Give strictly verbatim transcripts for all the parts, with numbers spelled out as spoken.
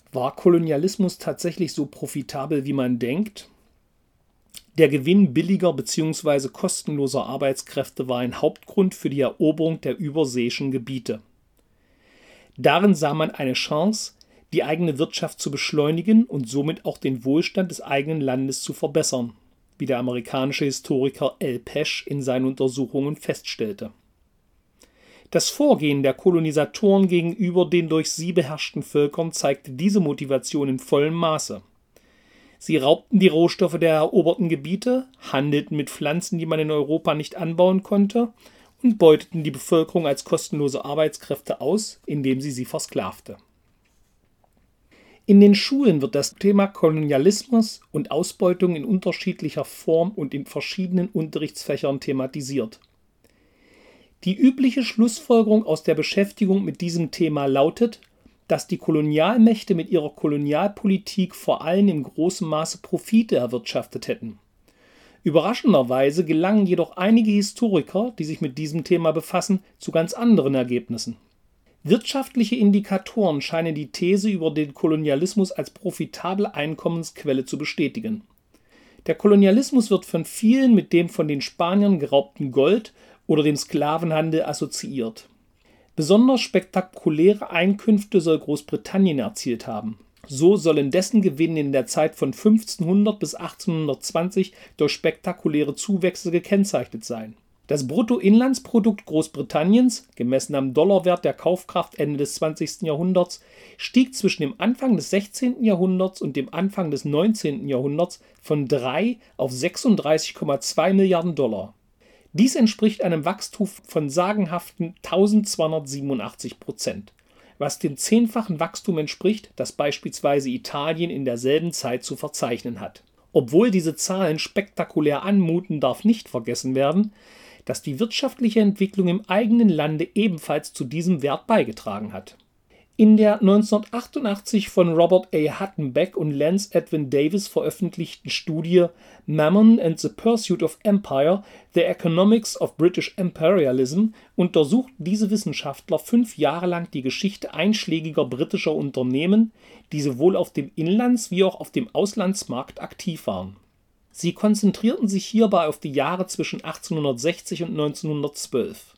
War Kolonialismus tatsächlich so profitabel, wie man denkt? Der Gewinn billiger bzw. kostenloser Arbeitskräfte war ein Hauptgrund für die Eroberung der überseeischen Gebiete. Darin sah man eine Chance, die eigene Wirtschaft zu beschleunigen und somit auch den Wohlstand des eigenen Landes zu verbessern, wie der amerikanische Historiker Al Pesch in seinen Untersuchungen feststellte. Das Vorgehen der Kolonisatoren gegenüber den durch sie beherrschten Völkern zeigte diese Motivation in vollem Maße. Sie raubten die Rohstoffe der eroberten Gebiete, handelten mit Pflanzen, die man in Europa nicht anbauen konnte, und beuteten die Bevölkerung als kostenlose Arbeitskräfte aus, indem sie sie versklavte. In den Schulen wird das Thema Kolonialismus und Ausbeutung in unterschiedlicher Form und in verschiedenen Unterrichtsfächern thematisiert. Die übliche Schlussfolgerung aus der Beschäftigung mit diesem Thema lautet, dass die Kolonialmächte mit ihrer Kolonialpolitik vor allem in großem Maße Profite erwirtschaftet hätten. Überraschenderweise gelangen jedoch einige Historiker, die sich mit diesem Thema befassen, zu ganz anderen Ergebnissen. Wirtschaftliche Indikatoren scheinen die These über den Kolonialismus als profitable Einkommensquelle zu bestätigen. Der Kolonialismus wird von vielen mit dem von den Spaniern geraubten Gold oder dem Sklavenhandel assoziiert. Besonders spektakuläre Einkünfte soll Großbritannien erzielt haben. So sollen dessen Gewinne in der Zeit von fünfzehnhundert bis achtzehnhundertzwanzig durch spektakuläre Zuwächse gekennzeichnet sein. Das Bruttoinlandsprodukt Großbritanniens, gemessen am Dollarwert der Kaufkraft Ende des zwanzigsten Jahrhunderts, stieg zwischen dem Anfang des sechzehnten Jahrhunderts und dem Anfang des neunzehnten Jahrhunderts von drei auf sechsunddreißig Komma zwei Milliarden Dollar. Dies entspricht einem Wachstum von sagenhaften eintausendzweihundertsiebenundachtzig Prozent, was dem zehnfachen Wachstum entspricht, das beispielsweise Italien in derselben Zeit zu verzeichnen hat. Obwohl diese Zahlen spektakulär anmuten, darf nicht vergessen werden, dass die wirtschaftliche Entwicklung im eigenen Lande ebenfalls zu diesem Wert beigetragen hat. In der neunzehnhundertachtundachtzig von Robert A. Huttenbeck und Lance Edwin Davis veröffentlichten Studie Mammon and the Pursuit of Empire: The Economics of British Imperialism untersuchten diese Wissenschaftler fünf Jahre lang die Geschichte einschlägiger britischer Unternehmen, die sowohl auf dem Inlands- wie auch auf dem Auslandsmarkt aktiv waren. Sie konzentrierten sich hierbei auf die Jahre zwischen achtzehnhundertsechzig und neunzehnhundertzwölf.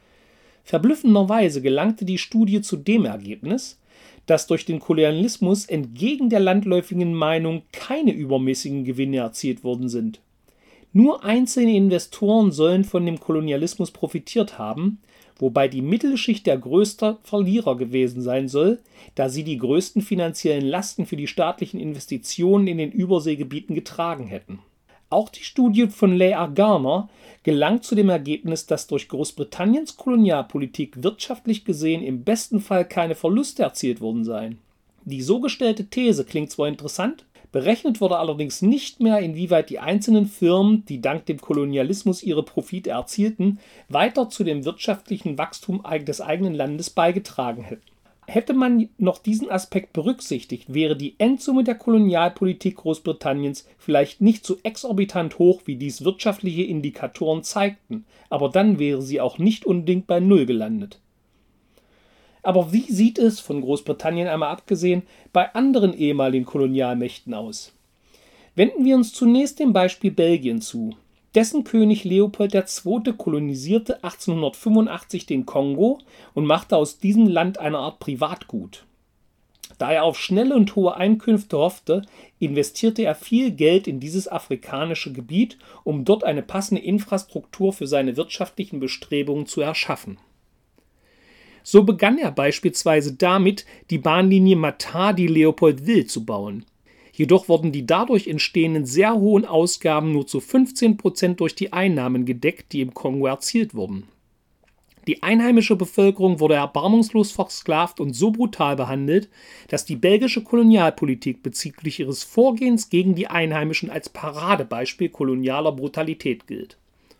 Verblüffenderweise gelangte die Studie zu dem Ergebnis, dass durch den Kolonialismus entgegen der landläufigen Meinung keine übermäßigen Gewinne erzielt worden sind. Nur einzelne Investoren sollen von dem Kolonialismus profitiert haben, wobei die Mittelschicht der größte Verlierer gewesen sein soll, da sie die größten finanziellen Lasten für die staatlichen Investitionen in den Überseegebieten getragen hätten. Auch die Studie von Leigh R. Garner gelangt zu dem Ergebnis, dass durch Großbritanniens Kolonialpolitik wirtschaftlich gesehen im besten Fall keine Verluste erzielt worden seien. Die so gestellte These klingt zwar interessant, berechnet wurde allerdings nicht mehr, inwieweit die einzelnen Firmen, die dank dem Kolonialismus ihre Profite erzielten, weiter zu dem wirtschaftlichen Wachstum des eigenen Landes beigetragen hätten. Hätte man noch diesen Aspekt berücksichtigt, wäre die Endsumme der Kolonialpolitik Großbritanniens vielleicht nicht so exorbitant hoch, wie dies wirtschaftliche Indikatoren zeigten, aber dann wäre sie auch nicht unbedingt bei Null gelandet. Aber wie sieht es, von Großbritannien einmal abgesehen, bei anderen ehemaligen Kolonialmächten aus? Wenden wir uns zunächst dem Beispiel Belgien zu. Dessen König Leopold der Zweite kolonisierte achtzehnhundertfünfundachtzig den Kongo und machte aus diesem Land eine Art Privatgut. Da er auf schnelle und hohe Einkünfte hoffte, investierte er viel Geld in dieses afrikanische Gebiet, um dort eine passende Infrastruktur für seine wirtschaftlichen Bestrebungen zu erschaffen. So begann er beispielsweise damit, die Bahnlinie Matadi-Leopoldville zu bauen. Jedoch wurden die dadurch entstehenden sehr hohen Ausgaben nur zu fünfzehn Prozent durch die Einnahmen gedeckt, die im Kongo erzielt wurden. Die einheimische Bevölkerung wurde erbarmungslos versklavt und so brutal behandelt, dass die belgische Kolonialpolitik bezüglich ihres Vorgehens gegen die Einheimischen als Paradebeispiel kolonialer Brutalität gilt.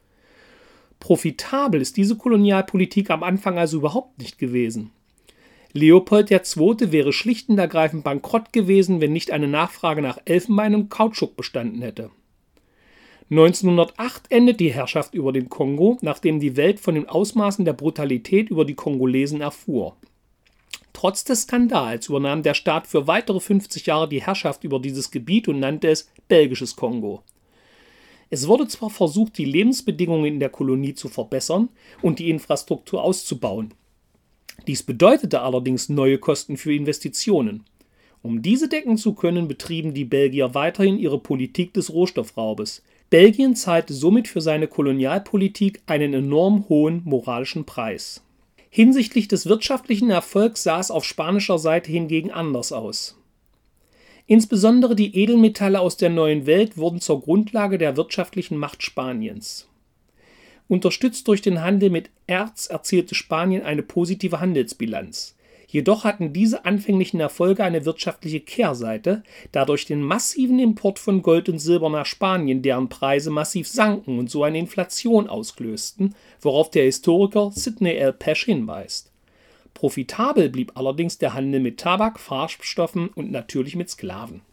Profitabel ist diese Kolonialpolitik am Anfang also überhaupt nicht gewesen. Leopold der Zweite wäre schlicht und ergreifend bankrott gewesen, wenn nicht eine Nachfrage nach Elfenbein und Kautschuk bestanden hätte. neunzehnhundertacht endet die Herrschaft über den Kongo, nachdem die Welt von den Ausmaßen der Brutalität über die Kongolesen erfuhr. Trotz des Skandals übernahm der Staat für weitere fünfzig Jahre die Herrschaft über dieses Gebiet und nannte es Belgisches Kongo. Es wurde zwar versucht, die Lebensbedingungen in der Kolonie zu verbessern und die Infrastruktur auszubauen. Dies bedeutete allerdings neue Kosten für Investitionen. Um diese decken zu können, betrieben die Belgier weiterhin ihre Politik des Rohstoffraubes. Belgien zahlte somit für seine Kolonialpolitik einen enorm hohen moralischen Preis. Hinsichtlich des wirtschaftlichen Erfolgs sah es auf spanischer Seite hingegen anders aus. Insbesondere die Edelmetalle aus der Neuen Welt wurden zur Grundlage der wirtschaftlichen Macht Spaniens. Unterstützt durch den Handel mit Erz erzielte Spanien eine positive Handelsbilanz. Jedoch hatten diese anfänglichen Erfolge eine wirtschaftliche Kehrseite, da durch den massiven Import von Gold und Silber nach Spanien deren Preise massiv sanken und so eine Inflation auslösten, worauf der Historiker Sidney L. Pesch hinweist. Profitabel blieb allerdings der Handel mit Tabak, Farbstoffen und natürlich mit Sklaven.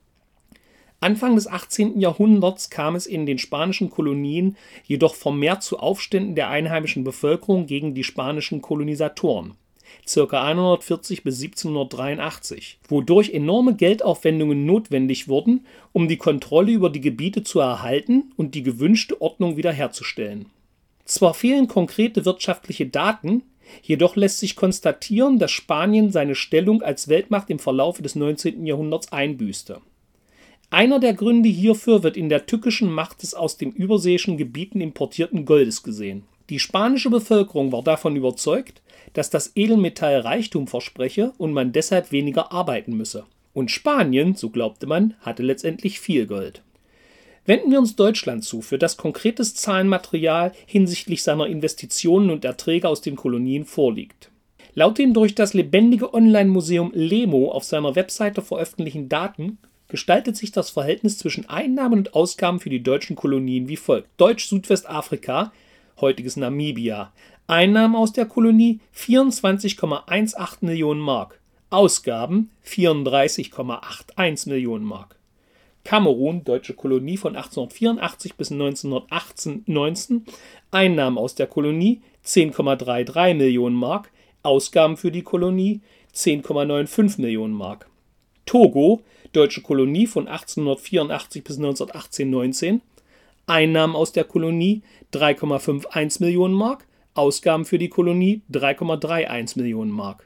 Anfang des achtzehnten Jahrhunderts kam es in den spanischen Kolonien jedoch vermehrt zu Aufständen der einheimischen Bevölkerung gegen die spanischen Kolonisatoren, ca. einhundertvierzig bis siebzehnhundertdreiundachtzig, wodurch enorme Geldaufwendungen notwendig wurden, um die Kontrolle über die Gebiete zu erhalten und die gewünschte Ordnung wiederherzustellen. Zwar fehlen konkrete wirtschaftliche Daten, jedoch lässt sich konstatieren, dass Spanien seine Stellung als Weltmacht im Verlauf des neunzehnten Jahrhunderts einbüßte. Einer der Gründe hierfür wird in der tückischen Macht des aus den überseeischen Gebieten importierten Goldes gesehen. Die spanische Bevölkerung war davon überzeugt, dass das Edelmetall Reichtum verspreche und man deshalb weniger arbeiten müsse. Und Spanien, so glaubte man, hatte letztendlich viel Gold. Wenden wir uns Deutschland zu, für das konkretes Zahlenmaterial hinsichtlich seiner Investitionen und Erträge aus den Kolonien vorliegt. Laut den durch das lebendige Online-Museum Lemo auf seiner Webseite veröffentlichten Daten gestaltet sich das Verhältnis zwischen Einnahmen und Ausgaben für die deutschen Kolonien wie folgt. Deutsch-Südwestafrika, heutiges Namibia. Einnahmen aus der Kolonie vierundzwanzig Komma achtzehn Millionen Mark. Ausgaben vierunddreißig Komma einundachtzig Millionen Mark. Kamerun, deutsche Kolonie von achtzehnhundertvierundachtzig bis neunzehnhundertachtzehn, Einnahmen aus der Kolonie zehn Komma dreiunddreißig Millionen Mark. Ausgaben für die Kolonie zehn Komma fünfundneunzig Millionen Mark. Togo, deutsche Kolonie von achtzehnhundertvierundachtzig bis neunzehnhundertachtzehn neunzehn, Einnahmen aus der Kolonie drei Komma einundfünfzig Millionen Mark, Ausgaben für die Kolonie drei Komma einunddreißig Millionen Mark.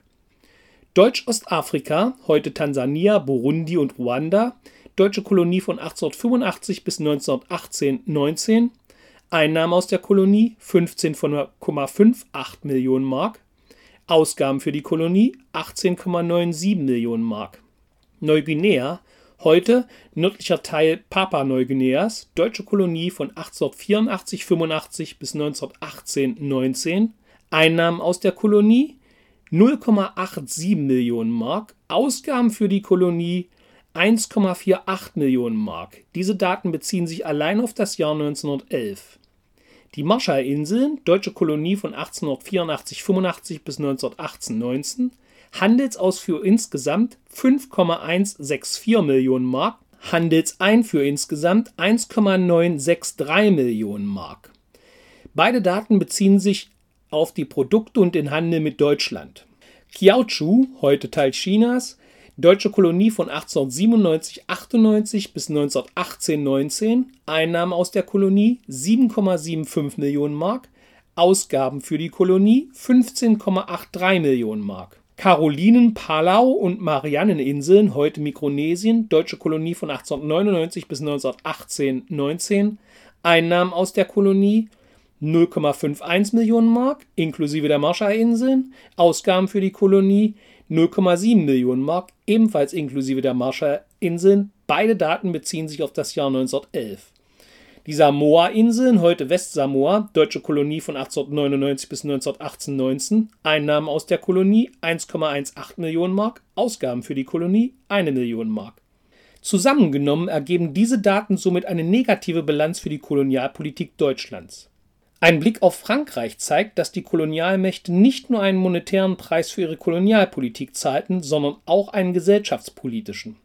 Deutsch-Ostafrika, heute Tansania, Burundi und Ruanda, deutsche Kolonie von achtzehnhundertfünfundachtzig bis neunzehnhundertachtzehn neunzehn, Einnahmen aus der Kolonie fünfzehn Komma achtzehn Millionen Mark, Ausgaben für die Kolonie achtzehn Komma siebenundneunzig Millionen Mark. Neuguinea, heute nördlicher Teil Papua-Neuguineas, deutsche Kolonie von achtzehnhundertvierundachtzig fünfundachtzig bis neunzehnhundertachtzehn neunzehn, Einnahmen aus der Kolonie null Komma siebenundachtzig Millionen Mark, Ausgaben für die Kolonie eins Komma achtzehn Millionen Mark. Diese Daten beziehen sich allein auf das Jahr neunzehnhundertelf. Die Marshallinseln, deutsche Kolonie von achtzehnhundertvierundachtzig fünfundachtzig bis neunzehnhundertachtzehn neunzehn, Handelsaus für insgesamt fünf Komma hundertvierundsechzig Millionen Mark, Handelsein für insgesamt eins Komma neunhundertdreißig Millionen Mark. Beide Daten beziehen sich auf die Produkte und den Handel mit Deutschland. Kiautschou, heute Teil Chinas, deutsche Kolonie von achtzehnhundertsiebenundneunzig achtundneunzig bis neunzehnhundertachtzehn neunzehn, Einnahmen aus der Kolonie sieben Komma fünfundsiebzig Millionen Mark, Ausgaben für die Kolonie fünfzehn Komma dreiundachtzig Millionen Mark. Karolinen, Palau und Marianneninseln, heute Mikronesien, deutsche Kolonie von achtzehnhundertneunundneunzig bis neunzehnhundertachtzehn neunzehn, Einnahmen aus der Kolonie null Komma einundfünfzig Millionen Mark, inklusive der Marshallinseln, Ausgaben für die Kolonie null Komma sieben Millionen Mark, ebenfalls inklusive der Marshallinseln. Beide Daten beziehen sich auf das Jahr neunzehnhundertelf. Die Samoa-Inseln, heute Westsamoa, deutsche Kolonie von achtzehnhundertneunundneunzig bis neunzehnhundertachtzehn neunzehn, Einnahmen aus der Kolonie eins Komma achtzehn Millionen Mark, Ausgaben für die Kolonie eine Million Mark. Zusammengenommen ergeben diese Daten somit eine negative Bilanz für die Kolonialpolitik Deutschlands. Ein Blick auf Frankreich zeigt, dass die Kolonialmächte nicht nur einen monetären Preis für ihre Kolonialpolitik zahlten, sondern auch einen gesellschaftspolitischen.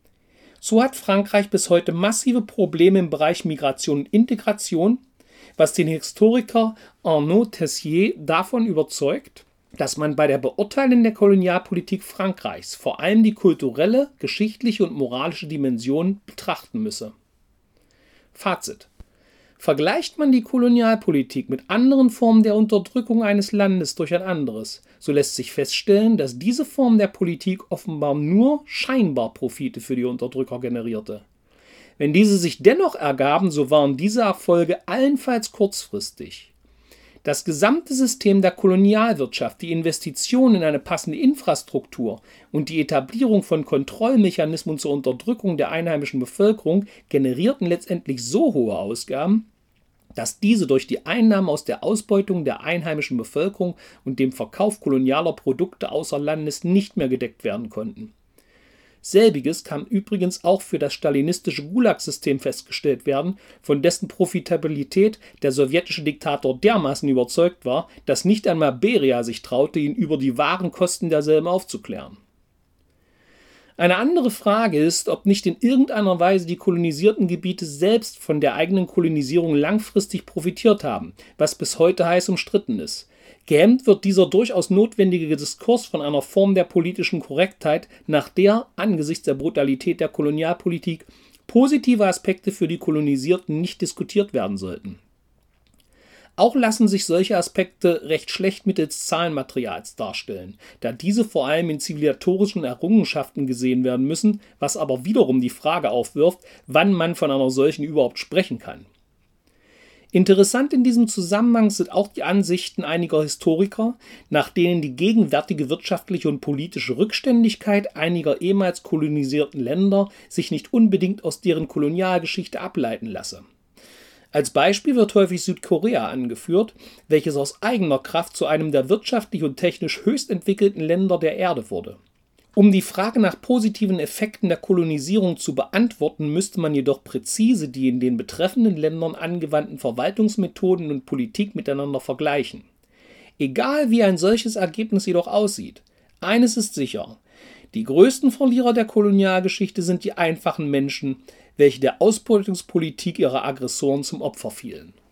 So hat Frankreich bis heute massive Probleme im Bereich Migration und Integration, was den Historiker Arnaud Tessier davon überzeugt, dass man bei der Beurteilung der Kolonialpolitik Frankreichs vor allem die kulturelle, geschichtliche und moralische Dimension betrachten müsse. Fazit: Vergleicht man die Kolonialpolitik mit anderen Formen der Unterdrückung eines Landes durch ein anderes, so lässt sich feststellen, dass diese Form der Politik offenbar nur scheinbar Profite für die Unterdrücker generierte. Wenn diese sich dennoch ergaben, so waren diese Erfolge allenfalls kurzfristig. Das gesamte System der Kolonialwirtschaft, die Investitionen in eine passende Infrastruktur und die Etablierung von Kontrollmechanismen zur Unterdrückung der einheimischen Bevölkerung generierten letztendlich so hohe Ausgaben, dass diese durch die Einnahmen aus der Ausbeutung der einheimischen Bevölkerung und dem Verkauf kolonialer Produkte außer Landes nicht mehr gedeckt werden konnten. Selbiges kann übrigens auch für das stalinistische Gulag-System festgestellt werden, von dessen Profitabilität der sowjetische Diktator dermaßen überzeugt war, dass nicht einmal Beria sich traute, ihn über die wahren Kosten derselben aufzuklären. Eine andere Frage ist, ob nicht in irgendeiner Weise die kolonisierten Gebiete selbst von der eigenen Kolonisierung langfristig profitiert haben, was bis heute heiß umstritten ist. Gehemmt wird dieser durchaus notwendige Diskurs von einer Form der politischen Korrektheit, nach der, angesichts der Brutalität der Kolonialpolitik, positive Aspekte für die Kolonisierten nicht diskutiert werden sollten. Auch lassen sich solche Aspekte recht schlecht mittels Zahlenmaterials darstellen, da diese vor allem in zivilisatorischen Errungenschaften gesehen werden müssen, was aber wiederum die Frage aufwirft, wann man von einer solchen überhaupt sprechen kann. Interessant in diesem Zusammenhang sind auch die Ansichten einiger Historiker, nach denen die gegenwärtige wirtschaftliche und politische Rückständigkeit einiger ehemals kolonisierten Länder sich nicht unbedingt aus deren Kolonialgeschichte ableiten lasse. Als Beispiel wird häufig Südkorea angeführt, welches aus eigener Kraft zu einem der wirtschaftlich und technisch höchst entwickelten Länder der Erde wurde. Um die Frage nach positiven Effekten der Kolonisierung zu beantworten, müsste man jedoch präzise die in den betreffenden Ländern angewandten Verwaltungsmethoden und Politik miteinander vergleichen. Egal wie ein solches Ergebnis jedoch aussieht, eines ist sicher: Die größten Verlierer der Kolonialgeschichte sind die einfachen Menschen, welche der Ausbeutungspolitik ihrer Aggressoren zum Opfer fielen.